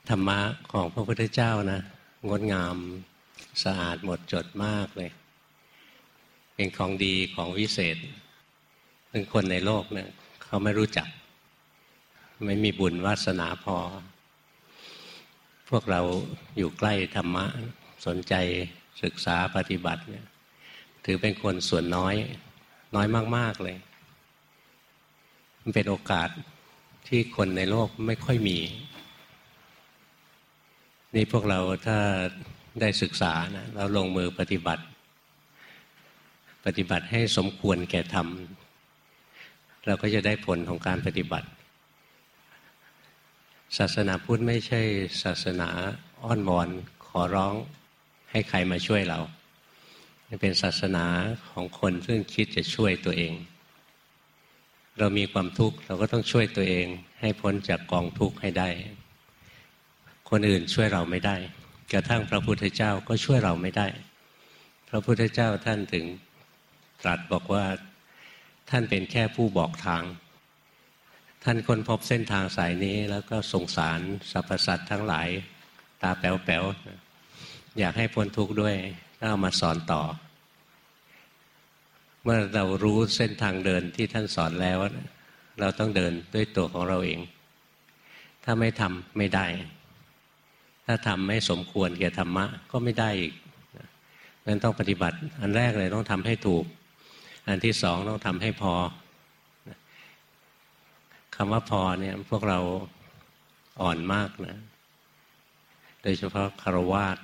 ธรรมะของพระพุทธเจ้านะงดงามสะอาดหมดจดมากเลยเป็นของดีของวิเศษซึ่งคนในโลกเนี่ยเขาไม่รู้จักไม่มีบุญวาสนาพอพวกเราอยู่ใกล้ธรรมะสนใจศึกษาปฏิบัติเนี่ยถือเป็นคนส่วนน้อยมากๆเลยมันเป็นโอกาสที่คนในโลกไม่ค่อยมีนี่พวกเราถ้าได้ศึกษานะเราลงมือปฏิบัติให้สมควรแก่ธรรมเราก็จะได้ผลของการปฏิบัติศาสนาพุทธไม่ใช่ศาสนาอ้อนวอนขอร้องให้ใครมาช่วยเราเป็นศาสนาของคนซึ่งคิดจะช่วยตัวเองเรามีความทุกข์เราก็ต้องช่วยตัวเองให้พ้นจากกองทุกข์ให้ได้คนอื่นช่วยเราไม่ได้กระทั่งพระพุทธเจ้าก็ช่วยเราไม่ได้พระพุทธเจ้าท่านถึงตรัสบอกว่าท่านเป็นแค่ผู้บอกทางท่านค้นพบเส้นทางสายนี้แล้วก็สงสารสรรพสัตว์ทั้งหลายตาแป๋วๆอยากให้พ้นทุกข์ด้วยก็เอามาสอนต่อเมื่อเรารู้เส้นทางเดินที่ท่านสอนแล้วเราต้องเดินด้วยตัวของเราเองถ้าไม่ทำไม่ได้ถ้าทำไม่สมควรแก่ธรรมะก็ไม่ได้อีกงั้นต้องปฏิบัติอันแรกเลยต้องทำให้ถูกอันที่สองต้องทำให้พอคำว่าพอเนี่ยพวกเราอ่อนมากนะโดยเฉพาะฆราวาส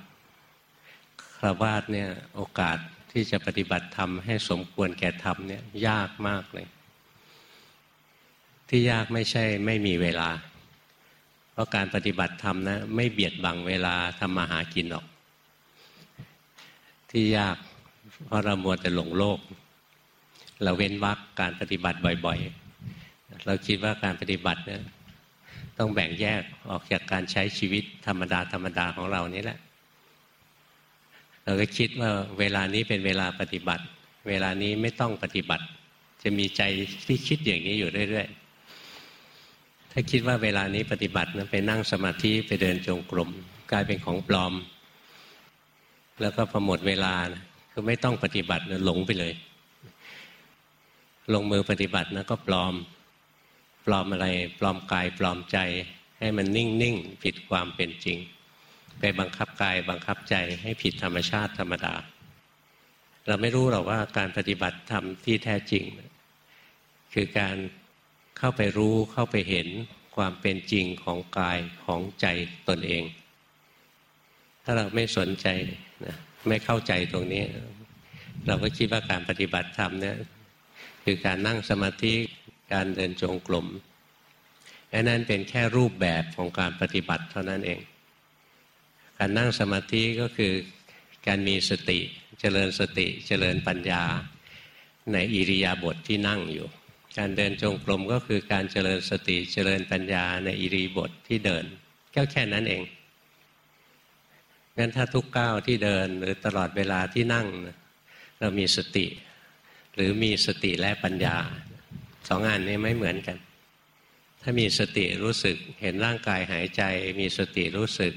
เนี่ยโอกาสที่จะปฏิบัติธรรมให้สมควรแก่ธรรมเนี่ยยากมากเลยที่ยากไม่ใช่ไม่มีเวลาเพราะการปฏิบัติธรรมนะไม่เบียดบังเวลาทำมาหากินหรอกที่ยากเพราะเรามัวแต่หลงโลกเราเว้นวรรคการปฏิบัติบ่อยๆเราคิดว่าการปฏิบัติเนี่ยต้องแบ่งแยกออกจากการใช้ชีวิตธรรมดาของเรานี่แหละเราก็คิดว่าเวลานี้เป็นเวลาปฏิบัติเวลานี้ไม่ต้องปฏิบัติจะมีใจที่คิดอย่างนี้อยู่เรื่อยๆถ้าคิดว่าเวลานี้ปฏิบัตินะไปนั่งสมาธิไปเดินจงกรมกลายเป็นของปลอมแล้วก็พอหมดเวลานะคือไม่ต้องปฏิบัตินะหลงไปเลยลงมือปฏิบัตินะก็ปลอมอะไรปลอมกายปลอมใจให้มันนิ่งๆผิดความเป็นจริงไปบังคับกายบังคับใจให้ผิดธรรมชาติธรรมดาเราไม่รู้หรอกว่าการปฏิบัติธรรมที่แท้จริงคือการเข้าไปรู้เข้าไปเห็นความเป็นจริงของกายของใจตนเองถ้าเราไม่สนใจนะไม่เข้าใจตรงนี้เราก็คิดว่าการปฏิบัติธรรมเนี่ยคือการนั่งสมาธิการเดินจงกรมอันนั้นเป็นแค่รูปแบบของการปฏิบัติเท่านั้นเองการนั่งสมาธิก็คือการมีสติเจริญสติเจริญปัญญาในอิริยาบถที่นั่งอยู่การเดินจงกรมก็คือการเจริญสติเจริญปัญญาในอิริยาบถที่เดินก็แค่นั้นเองงั้นถ้าทุกก้าวที่เดินหรือตลอดเวลาที่นั่งเรามีสติหรือมีสติและปัญญาสองอันนี้ไม่เหมือนกันถ้ามีสติรู้สึกเห็นร่างกายหายใจมีสติรู้สึก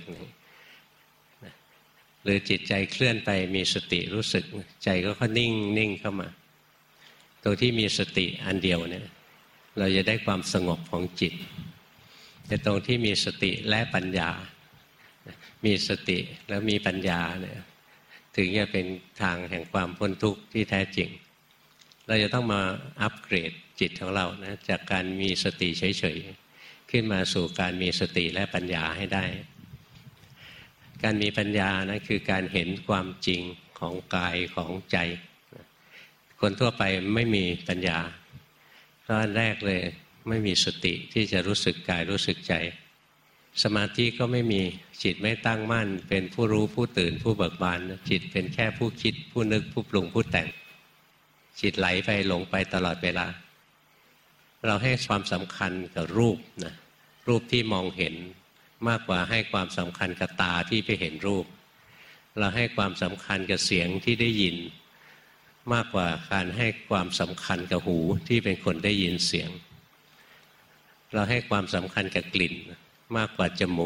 หรือจิตใจเคลื่อนไปมีสติรู้สึกใจก็นิ่งเข้ามาตรงที่มีสติอันเดียวเนี่ยเราจะได้ความสงบของจิตแต่ตรงที่มีสติและปัญญามีสติแล้วมีปัญญาเนี่ยถึงจะเป็นทางแห่งความพ้นทุกข์ที่แท้จริงเราจะต้องมาอัปเกรดจิตของเรานะจากการมีสติเฉยๆขึ้นมาสู่การมีสติและปัญญาให้ได้การมีปัญญานะคือการเห็นความจริงของกายของใจคนทั่วไปไม่มีปัญญาเพราะอันแรกเลยไม่มีสติที่จะรู้สึกกายรู้สึกใจสมาธิก็ไม่มีจิตไม่ตั้งมั่นเป็นผู้รู้ผู้ตื่นผู้เบิกบานจิตเป็นแค่ผู้คิดผู้นึกผู้ปรุงผู้แต่งจิตไหลไปหลงไปตลอดเวลาเราให้ความสำคัญกับรูปนะรูปที่มองเห็นมากกว่าให้ความสำคัญกับตาที่ไปเห็นรูปเราให้ความสำคัญกับเสียงที่ได้ยินมากกว่าการให้ความสำคัญกับหูที่เป็นคนได้ยินเสียงเราให้ความสำคัญกับกลิ่นมากกว่าจมูก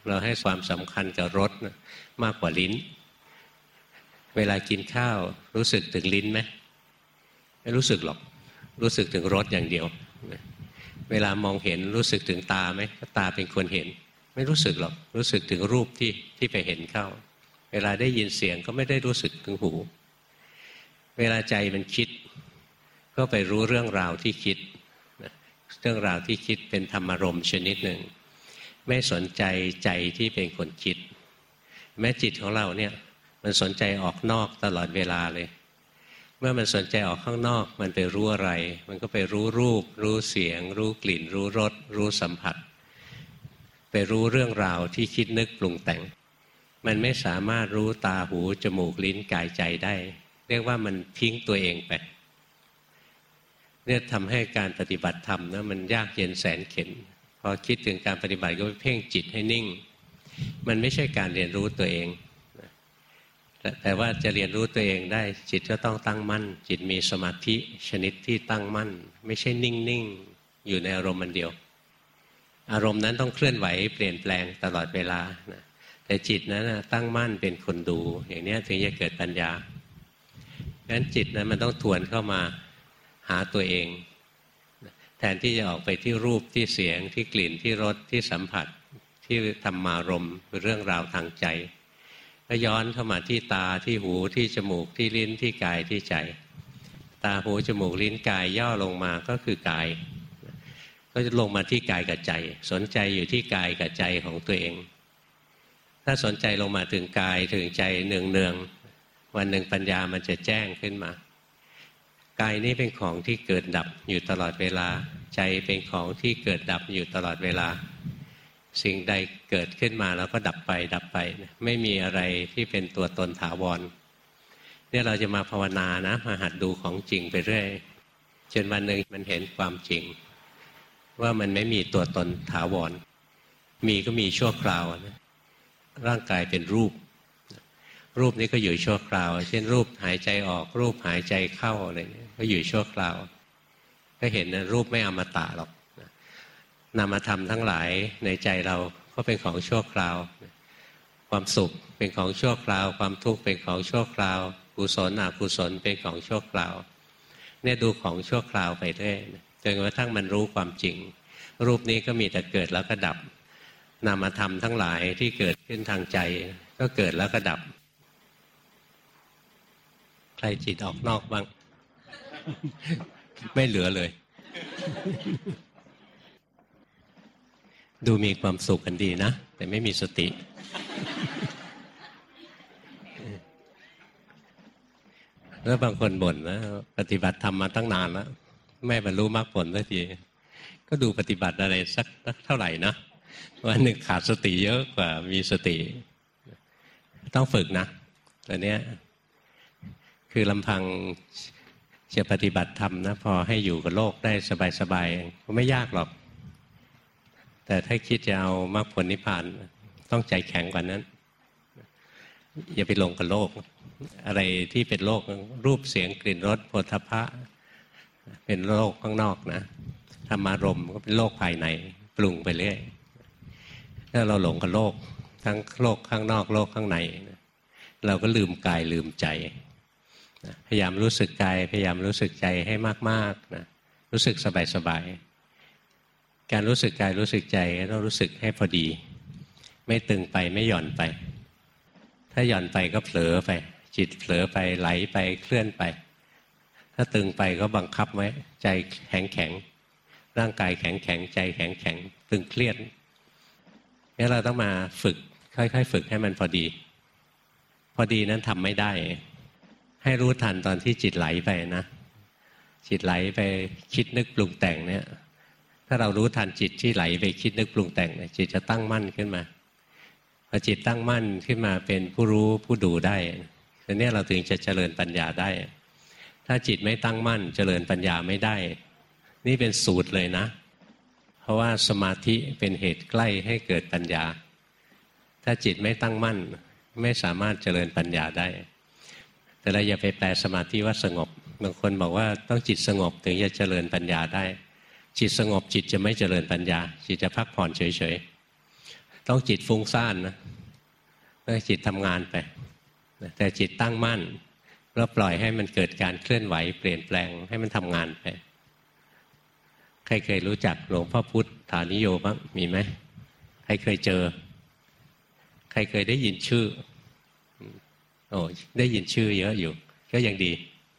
เราให้ความสำคัญกับรสมากกว่าลิ้นเวลากินข้าวรู้สึกถึงลิ้นไหมไม่รู้สึกหรอกรู้สึกถึงรสอย่างเดียวเวลามองเห็นรู้สึกถึงตาไหมตาเป็นคนเห็นไม่รู้สึกหรอกรู้สึกถึงรูปที่ไปเห็นเข้าเวลาได้ยินเสียงก็ไม่ได้รู้สึกถึงหูเวลาใจมันคิดก็ไปรู้เรื่องราวที่คิดเรื่องราวที่คิดเป็นธรรมารมณ์ชนิดหนึ่งไม่สนใจใจที่เป็นคนคิดแม้จิตของเราเนี่ยมันสนใจออกนอกตลอดเวลาเลยเมื่อมันสนใจออกข้างนอกมันไปรู้อะไรมันก็ไปรู้รูปรู้เสียงรู้กลิ่นรู้รสรู้สัมผัสไปรู้เรื่องราวที่คิดนึกปรุงแต่งมันไม่สามารถรู้ตาหูจมูกลิ้นกายใจได้เรียกว่ามันทิ้งตัวเองไปเนี่ยทำให้การปฏิบัติธรรมนะมันยากเย็นแสนเข็ญพอคิดถึงการปฏิบัติก็ไปเพ่งจิตให้นิ่งมันไม่ใช่การเรียนรู้ตัวเองแต่ว่าจะเรียนรู้ตัวเองได้จิตก็ต้องตั้งมั่นจิตมีสมาธิชนิดที่ตั้งมั่นไม่ใช่นิ่งๆอยู่ในอารมณ์มันเดียวอารมณ์นั้นต้องเคลื่อนไหวเปลี่ยนแปลงตลอดเวลานะแต่จิตนั้นตั้งมั่นเป็นคนดูอย่างนี้ถึงจะเกิดปัญญางั้นจิตนั้นมันต้องทวนเข้ามาหาตัวเองแทนที่จะออกไปที่รูปที่เสียงที่กลิ่นที่รสที่สัมผัสที่ธรรมารมณ์เรื่องราวทางใจก็ย้อนเข้ามาที่ตาที่หูที่จมูกที่ลิ้นที่กายที่ใจตาหูจมูกลิ้นกายย่อลงมาก็คือกายก็จะลงมาที่กายกับใจสนใจอยู่ที่กายกับใจของตัวเองถ้าสนใจลงมาถึงกายถึงใจเนืองๆวันหนึ่งปัญญามันจะแจ้งขึ้นมากายนี้เป็นของที่เกิดดับอยู่ตลอดเวลาใจเป็นของที่เกิดดับอยู่ตลอดเวลาสิ่งใดเกิดขึ้นมาแล้วก็ดับไปดับไปไม่มีอะไรที่เป็นตัวตนถาวรเนี่ยเราจะมาภาวนานะมาหัดดูของจริงไปเรื่อยจนวันหนึ่งมันเห็นความจริงว่ามันไม่มีตัวตนถาวรมีก็มีชั่วคราวนะร่างกายเป็นรูปรูปนี้ก็อยู่ชั่วคราวเช่นรูปหายใจออกรูปหายใจเข้าอะไรเนี่ยก็อยู่ชั่วคราวก็เห็นนะรูปไม่อมตะหรอกนามธรรมทั้งหลายในใจเราก็เป็นของชั่วคราวความสุขเป็นของชั่วคราวความทุกข์เป็นของชั่วคราวกุศลอกุศลเป็นของชั่วคราวเนี่ยดูของชั่วคราวไปเรื่อยจนกระทั่งมันรู้ความจริงรูปนี้ก็มีแต่เกิดแล้วก็ดับนามธรรมทั้งหลายที่เกิดขึ้นทางใจก็เกิดแล้วก็ดับใครจิตออกนอกบ้าง ไม่เหลือเลยดูมีความสุขกันดีนะแต่ไม่มีสติแล้วบางคนบ่นนะปฏิบัติธรรมมาตั้งนานแล้วไม่บรรลุมรรคผลสักทีก็ดูปฏิบัติอะไรสักเท่าไหร่นะวันหนึ่งขาดสติเยอะกว่ามีสติต้องฝึกนะตอนนี้คือลำพังจะปฏิบัติธรรมนะพอให้อยู่กับโลกได้สบายๆก็ไม่ยากหรอกแต่ถ้าคิดจะเอามรรคผลนิพพานต้องใจแข็งกว่านั้นอย่าไปลงกับโลกอะไรที่เป็นโลกรูปเสียงกลิ่นรสโผฏฐัพพะเป็นโลกข้างนอกนะธรรมารมณ์ก็เป็นโลกภายในปรุงไปเรื่อยถ้าเราหลงกับโลกทั้งโลกข้างนอกโลกข้างในเราก็ลืมกายลืมใจพยายามรู้สึกกายพยายามรู้สึกใจให้มากๆนะรู้สึกสบายๆการรู้สึกกายรู้สึกใจต้องรู้สึกให้พอดีไม่ตึงไปไม่หย่อนไปถ้าหย่อนไปก็เผลอไปจิตเผลอไปไหลไปเคลื่อนไปถ้าตึงไปก็บังคับไว้ใจแข็งแข็งร่างกายแข็งแข็งใจแข็งแข็งตึงเครียดนี่เราต้องมาฝึกค่อยๆฝึกให้มันพอดีพอดีนั้นทำไม่ได้ให้รู้ทันตอนที่จิตไหลไปนะจิตไหลไปคิดนึกปรุงแต่งเนี่ยถ้าเรารู้ทันจิตที่ไหลไปคิดนึกปรุงแต่งจิตจะตั้งมั่นขึ้นมาพอจิตตั้งมั่นขึ้นมาเป็นผู้รู้ผู้ดูได้ทีนี้เราถึงจะเจริญปัญญาได้ถ้าจิตไม่ตั้งมั่นเจริญปัญญาไม่ได้นี่เป็นสูตรเลยนะเพราะว่าสมาธิเป็นเหตุใกล้ให้เกิดปัญญาถ้าจิตไม่ตั้งมั่นไม่สามารถเจริญปัญญาได้แต่เราอย่าไปแปลสมาธิว่าสงบบางคนบอกว่าต้องจิตสงบถึงจะเจริญปัญญาได้จิตสงบจิตจะไม่เจริญปัญญาจิตจะพักผ่อนเฉยต้องจิตฟุ้งซ่านนะต้องจิตทำงานไปแต่จิตตั้งมั่นแล้วปล่อยให้มันเกิดการเคลื่อนไหวเปลี่ยนแปลงให้มันทำงานไปใครเคยรู้จักหลวงพ่อพุทธานิโยบ้างมีไหมใครเคยเจอใครเคยได้ยินชื่อโอ้ได้ยินชื่อเยอะอยู่ก็ยังดี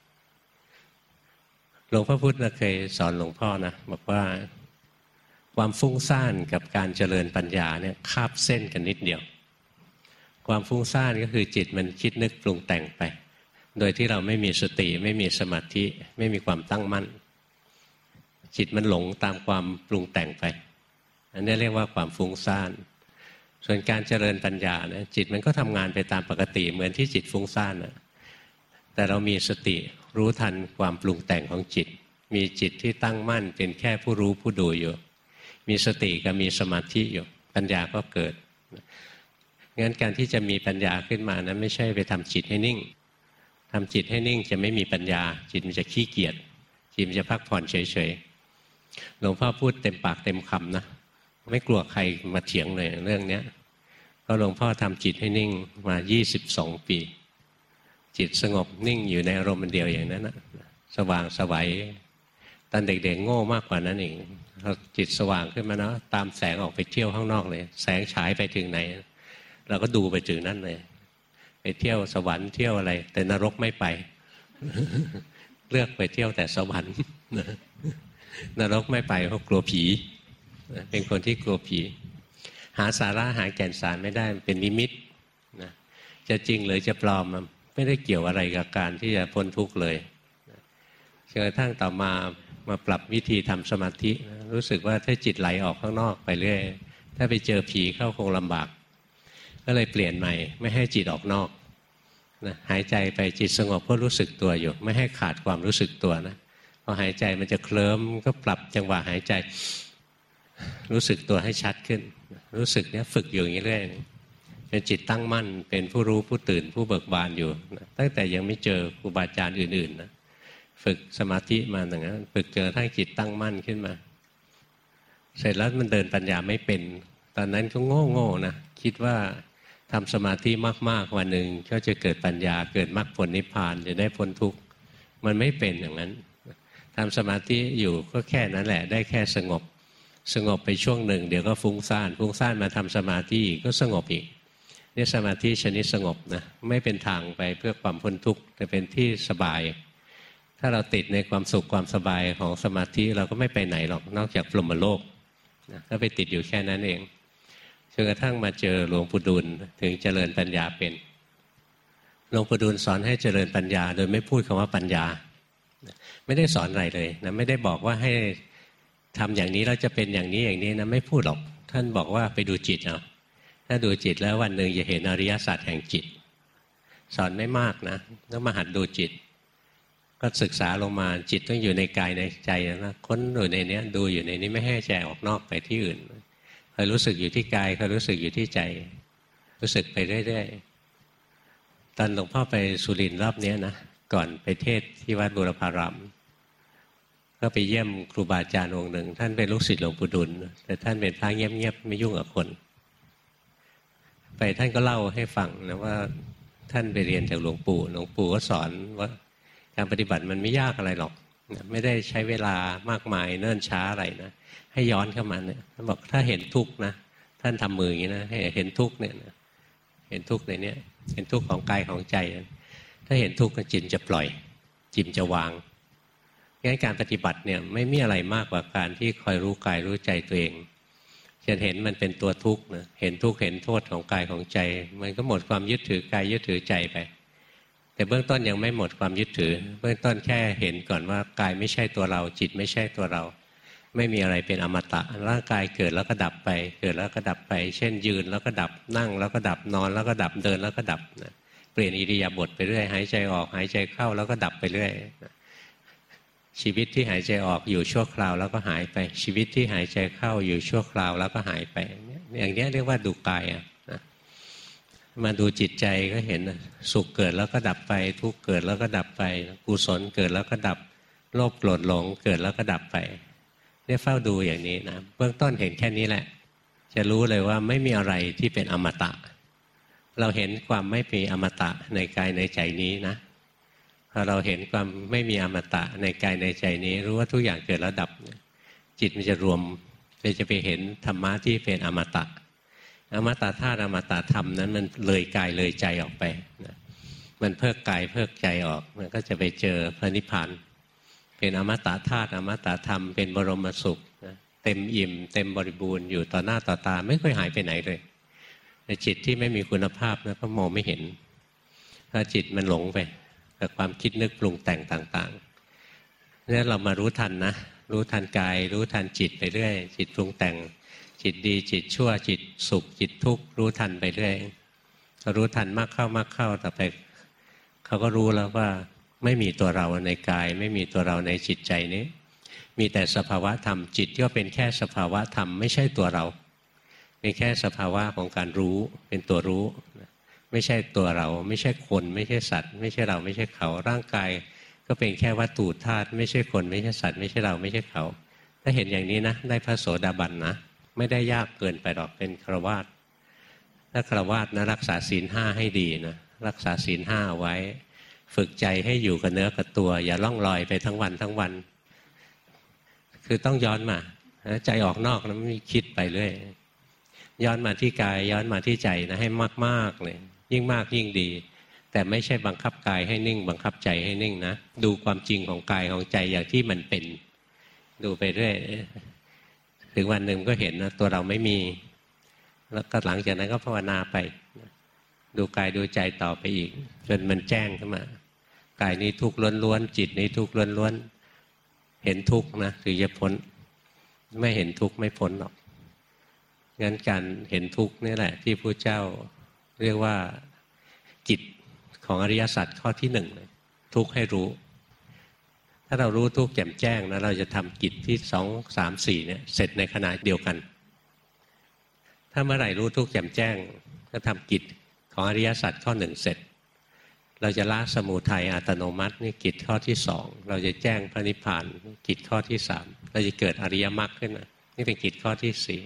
หลวงพ่อพุธเคยสอนหลวงพ่อนะบอกว่าความฟุ้งซ่านกับการเจริญปัญญาเนี่ยคาบเส้นกันนิดเดียวความฟุ้งซ่านก็คือจิตมันคิดนึกปรุงแต่งไปโดยที่เราไม่มีสติไม่มีสมาธิไม่มีความตั้งมั่นจิตมันหลงตามความปรุงแต่งไปอันนี้เรียกว่าความฟุ้งซ่านส่วนการเจริญปัญญาเนี่ยจิตมันก็ทำงานไปตามปกติเหมือนที่จิตฟุ้งซ่านนะแต่เรามีสติรู้ทันความปรุงแต่งของจิตมีจิตที่ตั้งมั่นเป็นแค่ผู้รู้ผู้ดูอยู่มีสติกับมีสมาธิอยู่ปัญญาก็เกิดงั้นการที่จะมีปัญญาขึ้นมานะไม่ใช่ไปทำจิตให้นิ่งทำจิตให้นิ่งจะไม่มีปัญญาจิตมันจะขี้เกียจจิตมันจะพักผ่อนเฉยๆหลวงพ่อพูดเต็มปากเต็มคำนะไม่กลัวใครมาเถียงเลยเรื่องนี้เพราะหลวงพ่อทำจิตให้นิ่งมา22 ปีจิตสงบนิ่งอยู่ในอารมณ์เดียวอย่างนั้นนะสว่างไสวตอนเด็กๆโง่มากกว่านั้นเองจิตสว่างขึ้นมานะตามแสงออกไปเที่ยวข้างนอกเลยแสงฉายไปถึงไหนเราก็ดูไปถึงนั่นเลยไปเที่ยวสวรรค์เที่ยวอะไรแต่นรกไม่ไปเลือกไปเที่ยวแต่สวรรค์นรกไม่ไปเพราะกลัวผีเป็นคนที่กลัวผีหาสาระหาแก่นสารไม่ได้เป็นนิมิตนะจะจริงหรือจะปลอมไม่ได้เกี่ยวอะไรกับการที่จะพ้นทุกข์เลยจนกระทั่งต่อมาปรับวิธีทำสมาธิรู้สึกว่าถ้าจิตไหลออกข้างนอกไปเรื่อยถ้าไปเจอผีเข้าคงลำบากก็เลยเปลี่ยนใหม่ไม่ให้จิตออกนอกนะหายใจไปจิตสงบก็รู้สึกตัวอยู่ไม่ให้ขาดความรู้สึกตัวนะพอหายใจมันจะเคลิ้มก็ปรับจังหวะหายใจรู้สึกตัวให้ชัดขึ้นรู้สึกเนี้ยฝึกอยู่อย่างนี้เรื่อยจนจิตตั้งมั่นเป็นผู้รู้ผู้ตื่นผู้เบิกบานอยู่ตั้งแต่ยังไม่เจอครูบาอาจารย์อื่นๆนะฝึกสมาธิมาอย่างนั้นฝึกเจอทั้งจิตตั้งมั่นขึ้นมาเสร็จแล้วมันเดินปัญญาไม่เป็นตอนนั้นก็โง่นะคิดว่าทำสมาธิมากๆวันหนึ่งก็จะเกิดปัญญาเกิดมรรคผลนิพพานจะได้พ้นทุกข์มันไม่เป็นอย่างนั้นทำสมาธิอยู่ก็แค่นั้นแหละได้แค่สงบไปช่วงหนึ่งเดี๋ยวก็ฟุ้งซ่านมาทำสมาธิอีกก็สงบอีกนี่สมาธิชนิดสงบนะไม่เป็นทางไปเพื่อความพ้นทุกข์แต่เป็นที่สบายถ้าเราติดในความสุขความสบายของสมาธิเราก็ไม่ไปไหนหรอกนอกจากพรหมโลกนะก็ไปติดอยู่แค่นั้นเองจนกระทั่งมาเจอหลวงปู่ดูลถึงเจริญปัญญาเป็นหลวงปู่ดูลสอนให้เจริญปัญญาโดยไม่พูดคำว่าปัญญาไม่ได้สอนอะไรเลยนะไม่ได้บอกว่าให้ทำอย่างนี้แล้วจะเป็นอย่างนี้นะไม่พูดหรอกท่านบอกว่าไปดูจิตเอาถ้าดูจิตแล้ววันหนึ่งจะเห็นอริยสัจแห่งจิตสอนไม่มากนะต้องมาหัดดูจิตก็ศึกษาลงมาจิตต้องอยู่ในกายในใจนะค้นอยู่ในนี้ดูอยู่ในนี้ไม่ให้ใจออกนอกไปที่อื่นคอยรู้สึกอยู่ที่กายคอยรู้สึกอยู่ที่ใจรู้สึกไปเรื่อยๆตอนหลวงพ่อไปสุรินทร์รอบนี้นะก่อนไปเทศที่วัดบุรพารามก็ไปเยี่ยมครูบาอาจารย์องค์หนึ่งท่านเป็นลูกศิษย์หลวงปู่ดุลแต่ท่านเป็นพระเงียบๆไม่ยุ่งกับคนไปท่านก็เล่าให้ฟังนะว่าท่านไปเรียนจากหลวงปู่ก็สอนว่าการปฏิบัติมันไม่ยากอะไรหรอกไม่ได้ใช้เวลามากมายเนิ่นช้าอะไรนะให้ย้อนเข้ามาเนี่ยท่านบอกถ้าเห็นทุกข์นะท่านทำมืออย่างนี้นะให้เห็นทุกข์เนี่ยเห็นทุกข์ในนี้เห็นทุกข์ของกายของใจถ้าเห็นทุกข์จิตจะปล่อยจิตจะวางงั้นการปฏิบัติเนี่ยไม่มีอะไรมากกว่าการที่คอยรู้กายรู้ใจตัวเองจะเห็นมันเป็นตัวทุกข์นะเห็นทุกข์เห็นโทษของกายของใจมันก็หมดความยึดถือกายยึดถือใจไปแต่เบื้องต้นยังไม่หมดความยึดถือเบื้องต้นแค่เห็นก่อนว่ากายไม่ใช่ตัวเราจิตไม่ใช่ตัวเราไม่มีอะไรเป็นอมตะร่างกายเกิดแล้วก็ดับไปเกิดแล้วก็ดับไปเช่นยืนแล้วก็ดับนั่งแล้วก็ดับนอนแล้วก็ดับเดินแล้วก็ดับนะเปลี่ยนอิริยาบถไปเรื่อยหายใจออกหายใจเข้าแล้วก็ดับไปเรื่อยชีวิตที่หายใจออกอยู่ชั่วคราวแล้วก็หายไปชีวิตที่หายใจเข้าอยู่ชั่วคราวแล้วก็หายไปอย่างนี้เรียกว่าดูกายนะมาดูจิตใจก็เห็นสุขเกิดแล้วก็ดับไปทุกข์เกิดแล้วก็ดับไปกุศลเกิดแล้วก็ดับโลภโกรธหลงเกิดแล้วก็ดับไปเนี่ยเฝ้าดูอย่างนี้นะเบื้องต้นเห็นแค่นี้แหละจะรู้เลยว่าไม่มีอะไรที่เป็นอมตะเราเห็นความไม่มีอมตะในกายในใจนี้นะพอเราเห็นความไม่มีอมตะในกายในใจนี้รู้ว่าทุกอย่างเกิดแล้วดับจิตมันจะรวมจะไปเห็นธรรมะที่เป็นอมตะอมตะธาตุอมตะธรรมนั้นมันเลยกายเลยใจออกไปนะมันเพิกกายเพิกใจออกมันก็จะไปเจอพระนิพพานเป็นอมตะธาตุอมตะธรรมเป็นบรมสุขนะเต็มอิ่มเต็มบริบูรณ์อยู่ต่อหน้าต่อตาไม่เคยหายไปไหนเลยในจิตที่ไม่มีคุณภาพนะก็มองไม่เห็นถ้าจิตมันหลงไปกับความคิดนึกปรุงแต่งต่างๆนี่เรามารู้ทันนะรู้ทันกายรู้ทันจิตไปเรื่อยจิตปรุงแต่งจิตดีจิตชั่วจิตสุขจิตทุกข์รู้ทันไปเรื่อยพอรู้ทันมากเข้ต่อไปเขาก็รู้แล้วว่าไม่มีตัวเราในกายไม่มีตัวเราในจิตใจนี้มีแต่สภาวะธรรมจิตก็เป็นแค่สภาวะธรรมไม่ใช่ตัวเราเป็นแค่สภาวะของการรู้เป็นตัวรู้ไม่ใช่ตัวเราไม่ใช่คนไม่ใช่สัตว์ไม่ใช่เราไม่ใช่เขาร่างกายก็เป็นแค่วัตถุธาตุไม่ใช่คนไม่ใช่สัตว์ไม่ใช่เราไม่ใช่เขาถ้าเห็นอย่างนี้นะได้พระโสดาบันนะไม่ได้ยากเกินไปหรอกเป็นฆราวาสถ้าฆราวาสนะรักษาศีลห้าให้ดีนะรักษาศีลห้าไว้ฝึกใจให้อยู่กับเนื้อกับตัวอย่าล่องลอยไปทั้งวันคือต้องย้อนมาใจออกนอกแล้วไม่คิดไปเรื่อยย้อนมาที่กายย้อนมาที่ใจนะให้มากๆเลยยิ่งมากยิ่งดีแต่ไม่ใช่บังคับกายให้นิ่งบังคับใจให้นิ่งนะดูความจริงของกายของใจอย่างที่มันเป็นดูไปเรื่อยถึงวันหนึ่งก็เห็นนะตัวเราไม่มีแล้วก็หลังจากนั้นก็ภาวนาไปดูกายดูใจต่อไปอีกจนมันแจ้งขึ้นมากายนี้ทุกข์ล้วนๆจิตนี้ทุกข์ล้วนๆเห็นทุกข์นะถึงจะพ้นไม่เห็นทุกข์ไม่พ้นหรอกงั้นการเห็นทุกข์นี่แหละที่พระเจ้าเรียกว่ากิจของอริยสัจข้อที่หนึ่งเลยทุกข์ให้รู้ถ้าเรารู้ทุกข์แจ่มแจ้งนะเราจะทำกิจที่2, 3, 4เนี่ยเสร็จในขณะเดียวกันถ้าเมื่อไหร่รู้ทุกข์แจ่มแจ้งก็ทำกิจของอริยสัจข้อหนึ่งเสร็จเราจะละสมุทัยอัตโนมัตินี่กิจข้อที่2เราจะแจ้งพระนิพพานกิจข้อที่3เราจะเกิดอริยมรรคขึ้นมานี่เป็นกิจข้อที่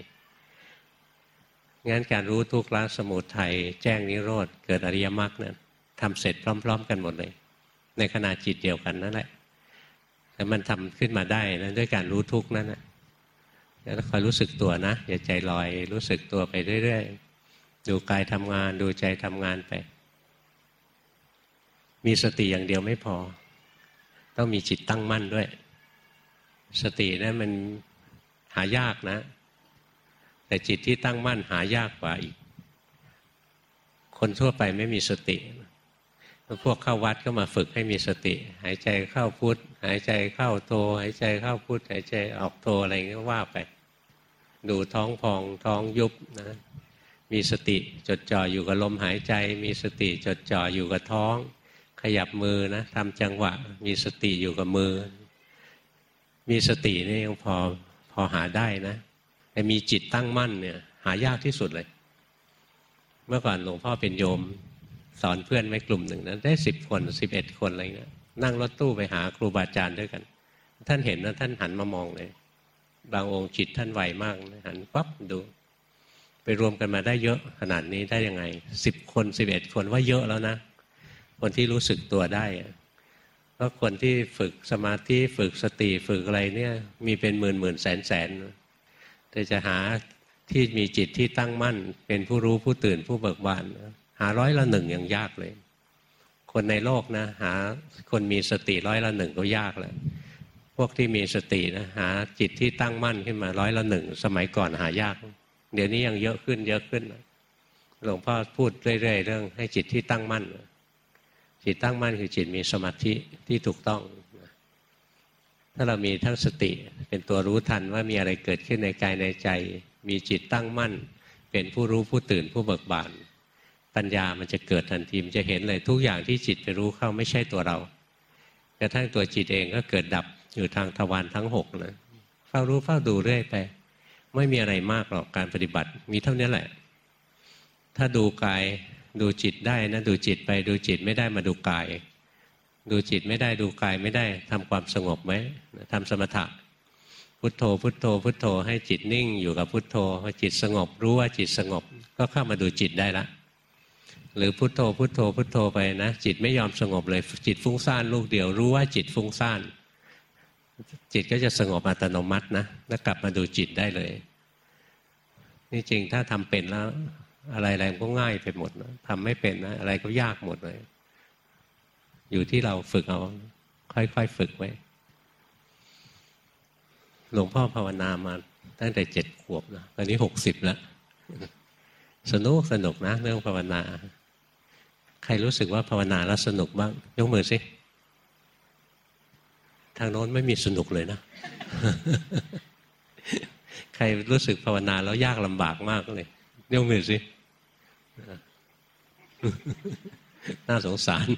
4งั้นการรู้ทุกข์ละสมุทัยแจ้งนิโรธเกิดอริยมรรคนั้นทำเสร็จพร้อมๆกันหมดเลยในขณะจิตเดียวกันนั่นแหละแต่มันทำขึ้นมาได้นะด้วยการรู้ทุกข์นั่นนะแล้วคอยรู้สึกตัวนะอย่าใจลอยรู้สึกตัวไปเรื่อยๆดูกายทำงานดูใจทำงานไปมีสติอย่างเดียวไม่พอต้องมีจิตตั้งมั่นด้วยสตินั้นมันหายากนะแต่จิตที่ตั้งมั่นหายากกว่าอีกคนทั่วไปไม่มีสติพวกเข้าวัดก็มาฝึกให้มีสติหายใจเข้าพุทหายใจเข้าโทหายใจเข้าพุทหายใจออกโทอะไรอย่างนี้ว่าไปดูท้องพองท้องยุบนะมีสติจดจ่ออยู่กับลมหายใจมีสติจดจ่ออยู่กับท้องขยับมือนะทำจังหวะมีสติอยู่กับมือมีสตินี่ยังพอหาได้นะแต่มีจิตตั้งมั่นเนี่ยหายากที่สุดเลยเมื่อก่อนหลวงพ่อเป็นโยมสอนเพื่อนไว้กลุ่มหนึ่งนะได้10 คน11 คนอะไรเงี้ยนั่งรถตู้ไปหาครูบาอาจารย์ด้วยกันท่านเห็นนะท่านหันมามองเลยบางองค์จิตท่านไวมากนะหันปั๊บดูไปรวมกันมาได้เยอะขนาดนี้ได้ยังไง10 คน11 คนว่าเยอะแล้วนะคนที่รู้สึกตัวได้เพราะคนที่ฝึกสมาธิฝึกสติฝึกอะไรเนี่ยมีเป็นหมื่นแสนแต่จะหาที่มีจิตที่ตั้งมั่นเป็นผู้รู้ผู้ตื่นผู้เบิกบานหา100% ยังยากเลยคนในโลกนะหาคนมีสติ100% ก็ยากแล้วพวกที่มีสตินะหาจิตที่ตั้งมั่นขึ้นมา100% สมัยก่อนหายากเดี๋ยวนี้ยังเยอะขึ้นหลวงพ่อพูดเรื่อยๆเรื่องให้จิตที่ตั้งมั่นจิตตั้งมั่นคือจิตมีสมาธิที่ถูกต้องถ้าเรามีทั้งสติเป็นตัวรู้ทันว่ามีอะไรเกิดขึ้นในกายในใจมีจิตตั้งมั่นเป็นผู้รู้ผู้ตื่นผู้เบิกบานปัญญามันจะเกิดทันทีมันจะเห็นเลยทุกอย่างที่จิตไปรู้เข้าไม่ใช่ตัวเรากระทั่งตัวจิตเองก็เกิดดับอยู่ทางทวารทั้ง6นะเฝ้ารู้เฝ้าดูเรื่อยไปไม่มีอะไรมากหรอกการปฏิบัติมีเท่านี้แหละถ้าดูกายดูจิตได้นะดูจิตไปดูจิตไม่ได้มาดูกายดูจิตไม่ได้ดูกายไม่ได้ทำความสงบไหมทำสมถะพุทโธพุทโธพุทโธให้จิตนิ่งอยู่กับพุทโธพอจิตสงบรู้ว่าจิตสงบก็เข้ามาดูจิตได้ละหรือพุทโธพุทโธพุทโธไปนะจิตไม่ยอมสงบเลยจิตฟุ้งซ่านลูกเดียวรู้ว่าจิตฟุ้งซ่านจิตก็จะสงบอัตโนมัตินะแล้วกลับมาดูจิตได้เลยนี่จริงถ้าทำเป็นแล้วอะไรๆก็ง่ายไปหมดนะทำไม่เป็นนะอะไรก็ยากหมดเลยอยู่ที่เราฝึกเอาค่อยๆฝึกไว้หลวงพ่อภาวนามาตั้งแต่7 ขวบนะตอนนี้60แล้วสนุกนะเรื่องภาวนาใครรู้สึกว่าภาวนาแล้วสนุกบ้างยกมือสิทางโน้นไม่มีสนุกเลยนะ ใครรู้สึกภาวนาแล้วยากลำบากมากเลยยกมือสิ น่าสงสาร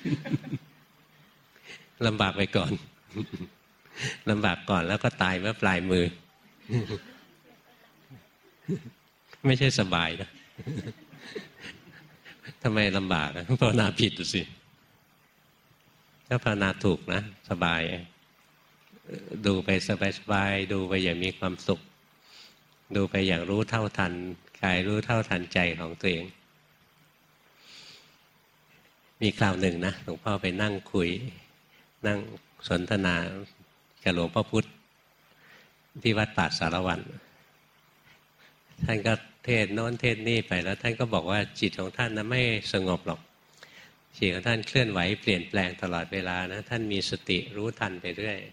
ลำบากไปก่อนลำบากก่อนแล้วก็ตายเมื่อปลายมือไม่ใช่สบายนะทำไมลำบากภาวนาผิดสิถ้าภาวนาถูกนะสบายดูไปสบายๆดูไปอย่างมีความสุขดูไปอย่างรู้เท่าทันกายรู้เท่าทันใจของตัวเองมีคราวหนึ่งนะหลวงพ่อไปนั่งคุยนั่งสนทนากับหลวงพ่อพุธที่วัดป่าสารวันท่านก็เทศโน้นเทศนี่ไปแล้วท่านก็บอกว่าจิตของท่านนะไม่สงบหรอกจิตของท่านเคลื่อนไหวเปลี่ยนแปลงตลอดเวลานะท่านมีสติรู้ทันไปเรื่อย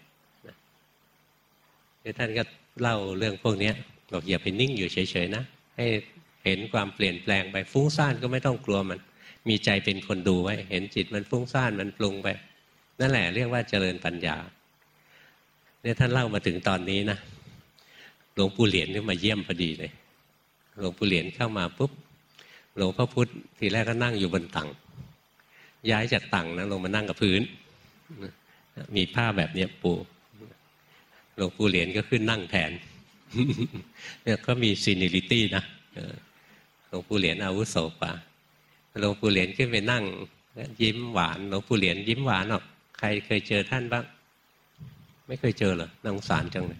ท่านก็เล่าเรื่องพวกนี้บอกอย่าไปนิ่งอยู่เฉยๆนะให้เห็นความเปลี่ยนแปลงไปฟุ้งซ่านก็ไม่ต้องกลัวมันมีใจเป็นคนดูไว้เห็นจิตมันฟุ้งซ่านมันปรุงไปนั่นแหละเรียกว่าเจริญปัญญาเนี่ยท่านเล่ามาถึงตอนนี้นะหลวงปู่เหรียญนี่มาเยี่ยมพอดีเลยหลวงปู่เหรียญเข้ามาปุ๊บหลวงพ่อพุธทีแรกก็นั่งอยู่บนตังย้ายจากตังนะลงมานั่งกับพื้นมีผ้าแบบนี้ปูหลวงปู่เหรียญก็ขึ้นนั่งแทนเนี่ยก็มีซีนิลิตี้นะหลวงปู่เหรียญอาวุโสกว่าหลวงปู่เหรียญขึ้นไปนั่งยิ้มหวานหลวงปู่เหรียญยิ้มหวานออกใครเคยเจอท่านบ้างไม่เคยเจอเหรอน่าสงสารจังเลย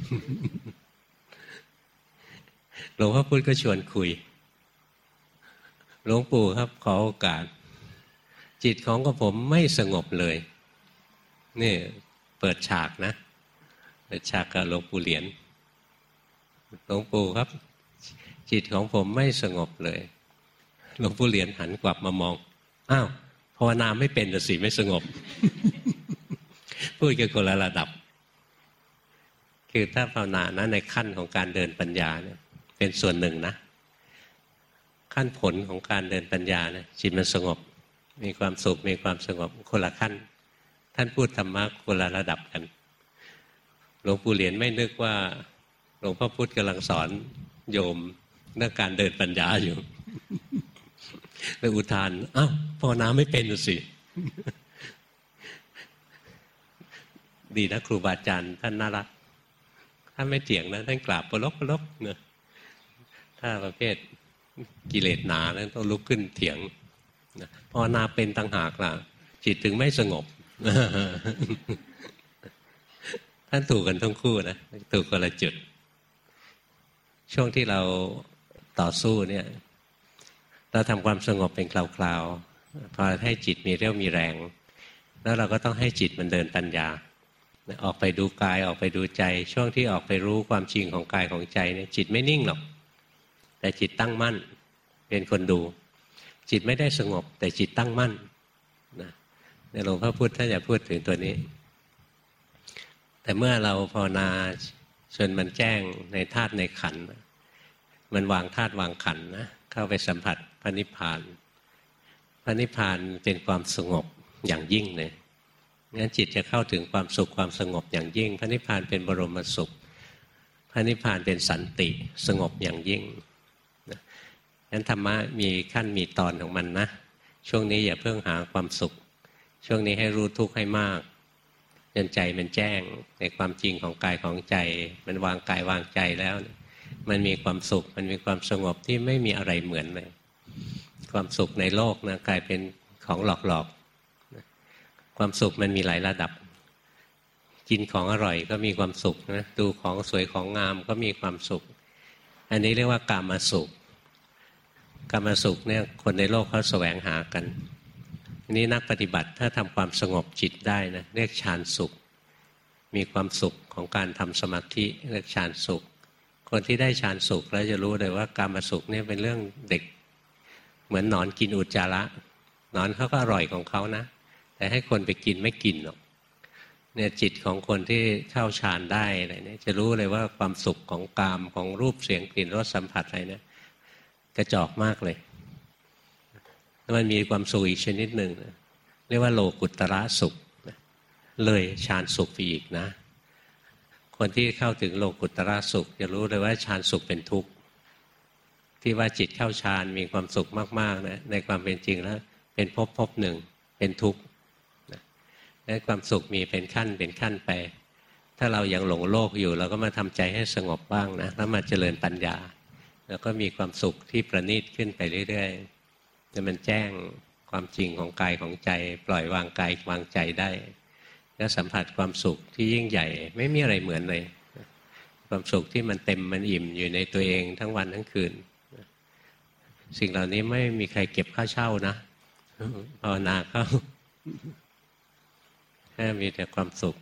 หลวงพ่อพุธก็ชวนคุยหลวงปู่ครับขอโอกาสจิตของผมไม่สงบเลยนี่เปิดฉากนะเปิดฉากกับหลวงปู่เหรียญหลวงปู่ครับจิตของผมไม่สงบเลยหลวงปู่เหรียญหันกลับมามองอ้าวภาวนาไม่เป็นสิไม่สงบ พูดกันคนละระดับคือถ้าภาวนานะในขั้นของการเดินปัญญาเนี่ยเป็นส่วนหนึ่งนะขั้นผลของการเดินปัญญาเนี่ยจิตมันสงบมีความสุขมีความสงบคนละขั้นท่านพูดธรรมะคนละระดับกันหลวงปู่เหรียญไม่นึกว่าหลวงพ่อพุธกำลังสอนโยมเรื่องการเดินปัญญาอยู่เลยอุทานอ้าวภาวนาไม่เป็นสิดีนะครูบาอาจารย์ท่านน่ารักถ้าไม่เถียงนะท่านกราบปลบเนอะถ้าประเภทกิเลสหนาแล้วต้องลุกขึ้นเถียงภาวนาเป็นต่างหากล่ะจิตถึงไม่สงบ ท่านถูกกันทั้งคู่นะถูกคนละจุดช่วงที่เราต่อสู้เนี่ยเราทำความสงบเป็นคราวๆพอให้จิตมีเรี่ยวมีแรงแล้วเราก็ต้องให้จิตมันเดินปัญญาออกไปดูกายออกไปดูใจช่วงที่ออกไปรู้ความจริงของกายของใจเนี่ยจิตไม่นิ่งหรอกแต่จิตตั้งมั่นเป็นคนดูจิตไม่ได้สงบแต่จิตตั้งมั่นนะในหลวงพ่อพุธท่านจะพูดถึงตัวนี้แต่เมื่อเราภาวนาจนมันแจ้งในธาตุในขันธ์มันวางธาตุวางขันธ์นะเข้าไปสัมผัสพระนิพพานพระนิพพานเป็นความสงบอย่างยิ่งเลยงั้นจิตจะเข้าถึงความสุขความสงบอย่างยิ่งพระนิพพานเป็นบรมสุขพระนิพพานเป็นสันติสงบอย่างยิ่งงั้นธรรมะมีขั้นมีตอนของมันนะช่วงนี้อย่าเพิ่งหาความสุขช่วงนี้ให้รู้ทุกข์ให้มากจนใจมันแจ้งในความจริงของกายของใจมันวางกายวางใจแล้วมันมีความสุขมันมีความสงบที่ไม่มีอะไรเหมือนเลยความสุขในโลกนะกลายเป็นของหลอกๆความสุขมันมีหลายระดับกินของอร่อยก็มีความสุขนะดูของสวยของงามก็มีความสุขอันนี้เรียกว่ากามสุขกามสุขเนี่ยคนในโลกเขาแสวงหากันอันนี้นักปฏิบัติถ้าทำความสงบจิตได้นะเรียกฌานสุขมีความสุขของการทำสมาธิเรียกฌานสุขคนที่ได้ฌานสุขแล้วจะรู้เลยว่ากามสุขเนี่ยเป็นเรื่องเด็กเหมือนหนอนกินอุจจาระหนอนเขาก็อร่อยของเขานะแต่ให้คนไปกินไม่กินหรอกเนี่ยจิตของคนที่เข้าฌานได้อะไรเนี่ยจะรู้เลยว่าความสุขของกามของรูปเสียงกลิ่นรสสัมผัสอะไรเนี่ยกระจอกมากเลยแล้วมันมีความสุขอีกชนิดหนึ่งเรียกว่าโลกุตระสุขเลยฌานสุขไปอีกนะคนที่เข้าถึงโลกุตระสุขจะรู้เลยว่าฌานสุขเป็นทุกข์ที่ว่าจิตเข้าฌานมีความสุขมากๆนะในความเป็นจริงแล้วเป็นภพหนึ่งเป็นทุกข์และความสุขมีเป็นขั้นเป็นขั้นไปถ้าเรายังหลงโลกอยู่เราก็มาทำใจให้สงบบ้างนะแล้วมาเจริญปัญญาแล้วก็มีความสุขที่ประณีตขึ้นไปเรื่อยๆจะมันแจ้งความจริงของกายของใจปล่อยวางกายวางใจได้แล้วสัมผัสความสุขที่ยิ่งใหญ่ไม่มีอะไรเหมือนเลยความสุขที่มันเต็มมันอิ่มอยู่ในตัวเองทั้งวันทั้งคืนสิ่งเหล่านี้ไม่มีใครเก็บค่าเช่านะภาวนาเข้าแค่มีแต่ความสุข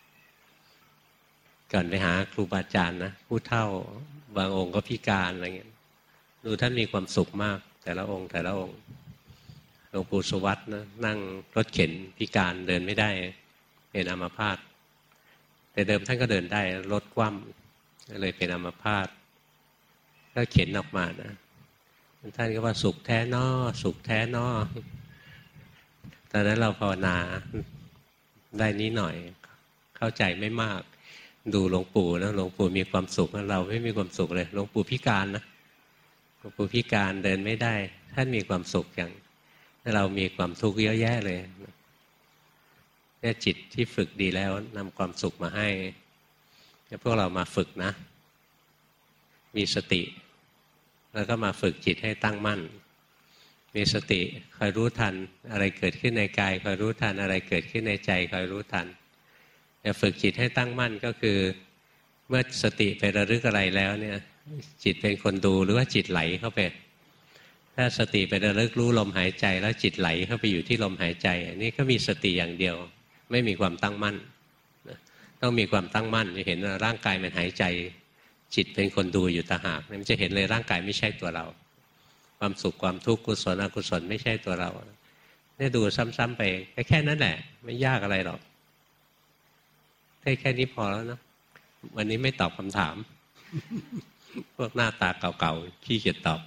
ก่อนไปหาครูบาอาจารย์นะผู้เฒ่าบางองค์ก็พิการอะไรเงี้ยดูท่านมีความสุขมากแต่ละองค์แต่ละองค์หลวงปู่สุวัตนะนั่งรถเข็นพิการเดินไม่ได้เป็นอัมพาตแต่เดิมท่านก็เดินได้รถคว่ำเลยเป็นอัมพาตก็เข็นออกมานะท่านก็ว่าสุขแท้นอสุขแท้นอตอนนั้นเราภาวนาได้นิดหน่อยเข้าใจไม่มากดูหลวงปู่นะหลวงปู่มีความสุขเราไม่มีความสุขเลยหลวงปู่พิการนะหลวงปู่พิการเดินไม่ได้ท่านมีความสุขอย่างเรามีความทุกข์เยอะแยะเลยเนี่ยจิตที่ฝึกดีแล้วนำความสุขมาให้พวกเรามาฝึกนะมีสติแล้วก็มาฝึกจิตให้ตั้งมั่นมีสติคอยรู้ทันอะไรเกิดขึ้นในกายคอยรู้ทันอะไรเกิดขึ้นในใจคอยรู้ทันจะฝึกจิตให้ตั้งมั่นก็คือเมื่อสติไประลึกอะไรแล้วเนี่ยจิตเป็นคนดูหรือว่าจิตไหลเข้าไปถ้าสติไประลึกรู้ลมหายใจแล้วจิตไหลเข้าไปอยู่ที่ลมหายใจอันนี้ก็มีสติอย่างเดียวไม่มีความตั้งมั่นต้องมีความตั้งมั่นจะเห็นว่าร่างกายมันหายใจจิตเป็นคนดูอยู่ต่างหากมันจะเห็นเลยร่างกายไม่ใช่ตัวเราความสุขความทุกข์กุศลอกุศลไม่ใช่ตัวเราเนี่ยดูซ้ำๆไปแค่นั้นแหละไม่ยากอะไรหรอกได้แค่นี้พอแล้วนะวันนี้ไม่ตอบคำถามพวกหน้าตาเก่าๆขี้เกียจตอบ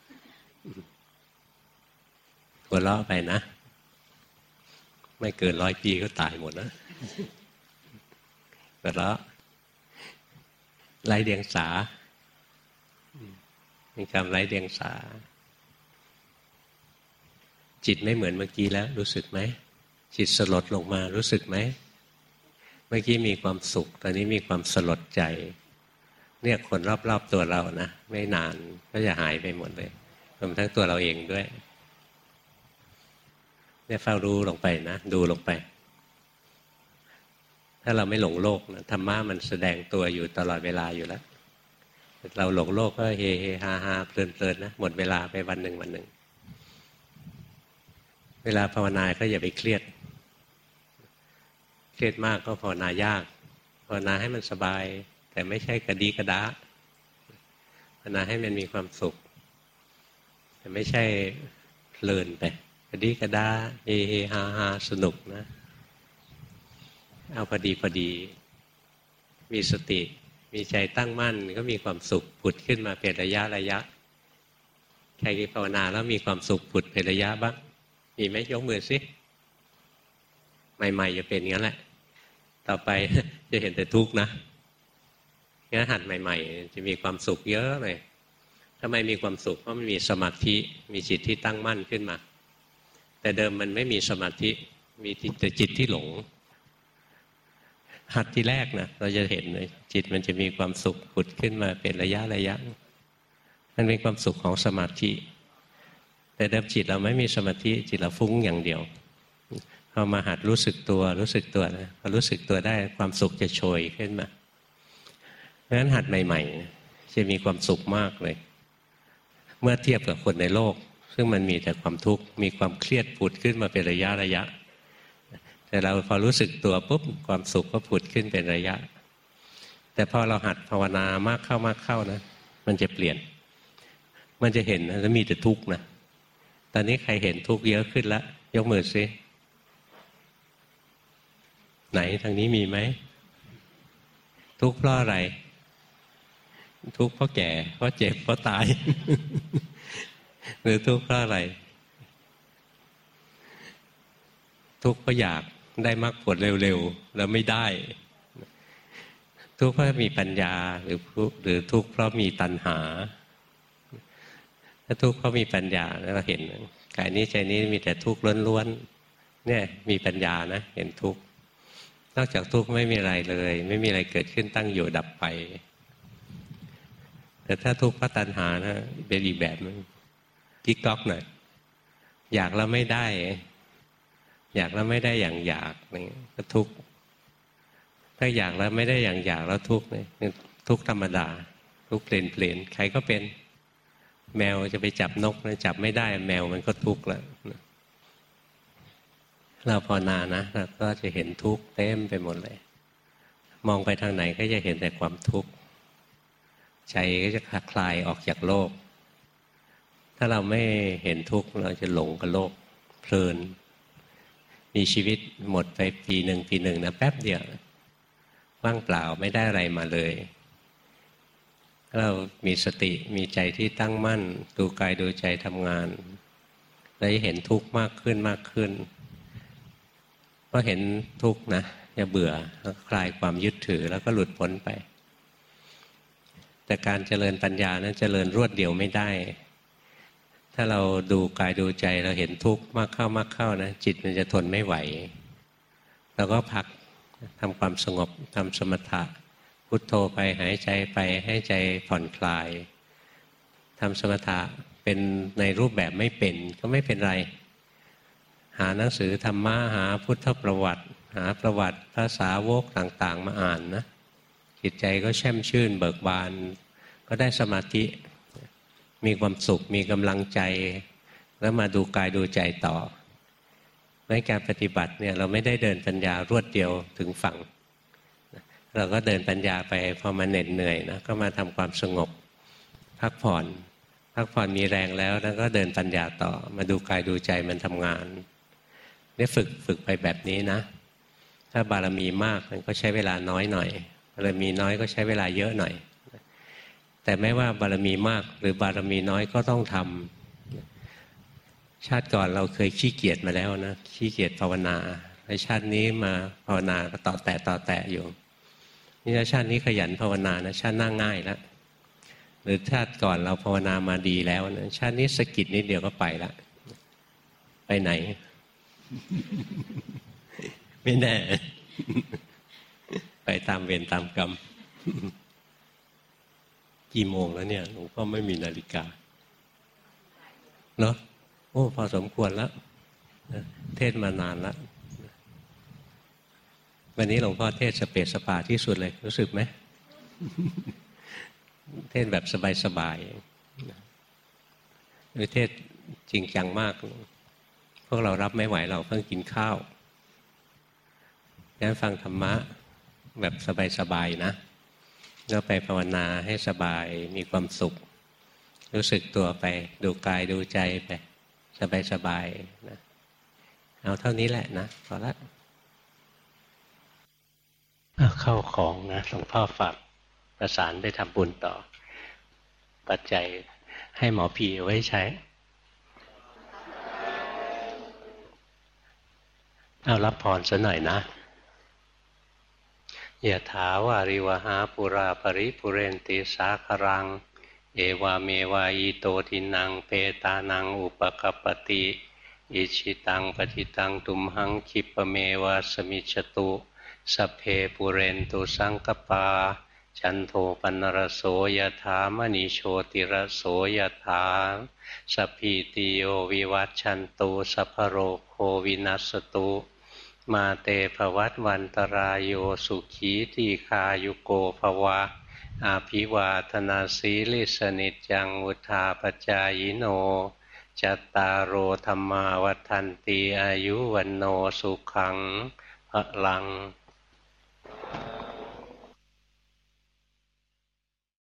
หัวเราะไปนะไม่เกิน100 ปีก็ตายหมดนะหัวเราะไร้เดียงสาเป็นคำไร้เดียงสาจิตไม่เหมือนเมื่อกี้แล้วรู้สึกไหมจิตสลดลงมารู้สึกไหมเมื่อกี้มีความสุขตอนนี้มีความสลดใจเนี่ยคนรอบๆตัวเรานะไม่นานก็จะหายไปหมดเลยรวมทั้งตัวเราเองด้วยเนี่ยเฝ้ารู้ลงไปนะดูลงไปถ้าเราไม่หลงโลกนะธรรมะมันแสดงตัวอยู่ตลอดเวลาอยู่แล้วเราหลงโลกก็เฮเฮฮาฮาเพลินๆนะหมดเวลาไปวันหนึ่งเวลาภาวนาก็อย่าไปเครียดมากก็ภาวนายากภาวนาให้มันสบายแต่ไม่ใช่กระดีกระดาภาวนาให้มันมีความสุขแต่ไม่ใช่เพลินไปกระดีกระดาเฮเฮฮาฮาสนุกนะเอาพอดีมีสติมีใจตั้งมั่นก็มีความสุขผุดขึ้นมาเป็นระยะใครที่ภาวนาแล้วมีความสุขผุดเป็นระยะบ้างมีไหมยกมือสิใหม่ๆจะเป็นงั้นแหละต่อไปจะเห็นแต่ทุกข์นะงั้นหัดใหม่ๆจะมีความสุขเยอะเลยทำไมมีความสุขเพราะมันมีสมาธิมีจิตที่ตั้งมั่นขึ้นมาแต่เดิมมันไม่มีสมาธิมีแต่จิตที่หลงหัดที่แรกนะเราจะเห็นเลยจิตมันจะมีความสุขผุดขึ้นมาเป็นระยะมันเป็นความสุขของสมาธิแต่เดิมจิตเราไม่มีสมาธิจิตเราฟุ้งอย่างเดียวภอมาหัดรู้สึกตัวนะพอรู้สึกตัวได้ความสุขจะโชยขึ้นมาเพราะฉะนั้นหัดใหม่ๆจะมีความสุขมากเลยเมื่อเทียบกับคนในโลกซึ่งมันมีแต่ความทุกข์มีความเครียดผุดขึ้นมาเป็นระยะแต่เราพอรู้สึกตัวปุ๊บความสุขก็ผุดขึ้นเป็นระยะแต่พอเราหัดภาวนามากเข้านะมันจะเปลี่ยนมันจะเห็นนะแล้วมีแต่ทุกข์นะตอนนี้ใครเห็นทุกข์เยอะขึ้นแล้วยกมือสิไหนทางนี้มีไหมทุกข์เพราะอะไรทุกข์เพราะแก่เพราะเจ็บเพราะตาย หรือทุกข์เพราะอะไรทุกข์เพราะอยากได้มรรคผลเร็วๆแล้วไม่ได้ทุกข์เพราะมีปัญญาหรือทุกข์เพราะมีตัณหาถ้าทุกข์เพราะมีปัญญาเราเห็นกายนี้ใจนี้มีแต่ทุกข์ล้วนๆเนี่ยมีปัญญานะเห็นทุกข์นอกจากทุกข์ไม่มีอะไรเลยไม่มีอะไรเกิดขึ้นตั้งอยู่ดับไปแต่ถ้าทุกข์เพราะตัณหานะเป็นอีกแบบนึงกิ๊กก๊อกหน่อยอยากแล้วไม่ได้อยากแล้วไม่ได้อย่างอยากนี่ก็ทุกข์ถ้าอยากแล้วไม่ได้อย่างอยากแล้วทุกข์นี่ทุกข์ธรรมดาทุกข์เปลี่ยนใครก็เป็นแมวจะไปจับนกนะจับไม่ได้แมวมันก็ทุกข์แล้วเราภาวนานะเราก็จะเห็นทุกข์เต็มไปหมดเลยมองไปทางไหนก็จะเห็นแต่ความทุกข์ใจก็จะคลายออกจากโลกถ้าเราไม่เห็นทุกข์เราจะหลงกับโลกเพลินมีชีวิตหมดไปปีหนึ่งนะแป๊บเดียวว่างเปล่าไม่ได้อะไรมาเลยเรามีสติมีใจที่ตั้งมั่นดูกายดูใจทำงานแล้วจะเห็นทุกข์มากขึ้นพอเห็นทุกข์นะจะเบื่อแล้วคลายความยึดถือแล้วก็หลุดพ้นไปแต่การเจริญปัญญานั้นเจริญรวดเดียวไม่ได้ถ้าเราดูกายดูใจเราเห็นทุกข์มากเข้านะจิตมันจะทนไม่ไหวเราก็พักทำความสงบทำสมถะพุทโธไปหายใจไปให้ใจผ่อนคลายทำสมถะเป็นในรูปแบบไม่เป็นก็ไม่เป็นไรหาหนังสือธรรมะหาพุทธประวัติหาประวัติพระสาวกต่างๆมาอ่านนะจิตใจก็แช่มชื่นเบิกบานก็ได้สมาธิมีความสุขมีกำลังใจแล้วมาดูกายดูใจต่อในการปฏิบัติเนี่ยเราไม่ได้เดินปัญญารวดเดียวถึงฝั่งเราก็เดินปัญญาไปพอมาเหน็ดเหนื่อยนะก็มาทำความสงบพักผ่อนมีแรงแล้วก็เดินปัญญาต่อมาดูกายดูใจมันทำงานเนี่ยฝึกไปแบบนี้นะถ้าบารมีมากมันก็ใช้เวลาน้อยหน่อยบารมีน้อยก็ใช้เวลาเยอะหน่อยแต่ไม่ว่าบารมีมากหรือบารมีน้อยก็ต้องทำชาติก่อนเราเคยขี้เกียจมาแล้วนะขี้เกียจภาวนาในชาตินี้มาภาวนาก็ต่อแตะอยู่นี่ชาตินี้ขยันภาวนานะชาติหน้าง่ายแล้วหรือชาติก่อนเราภาวนามาดีแล้วนะชาตินี้สะกิดนิดเดียวก็ไปละไปไหน ไม่แน่ ไปตามเวรตามกรรม กี่โมงแล้วเนี่ยหลวงพ่อไม่มีนาฬิกาเนาะโอ้พอสมควรแล้วเทศมานานแล้ววันนี้หลวงพ่อเทศสเปสสปาที่สุดเลยรู้สึกไหม เทศแบบสบายๆหรือเทศจริงจังมากพวกเรารับไม่ไหวเราเพิ่งกินข้าวงั้นฟังธรรมะแบบสบายๆนะก็ไปภาวนาให้สบายมีความสุขรู้สึกตัวไปดูกายดูใจไปสบายๆนะเอาเท่านี้แหละนะพอละเข้าของนะหลวงพ่อฝากประสานไปทำบุญต่อปัจจัยให้หมอพีเอาไว้ใช้เอารับพรซะหน่อยนะยะถาวาริวหาปุราปริปุเรนติสาครังเอวาเมวายโตทินังเปตานังอุปกัปปติอิชิตังปฏิตังตุมหังคิปเมวะสมิจฉตุสัพเพปุเรนตุสังกปาจันโทปนรโสยถามณีโชติรโสยถาสัพพิติโยวิวัชชันตุสัพพโรโควินัสตุมาเตภวัตวันตรายโยสุขีทีคายุโกภวะอาภิวาธนาสีลิสนิจจังวุธาปจายโนจัตตารโอธรรมาวัฏันตีอายุวันโนสุขังพลัง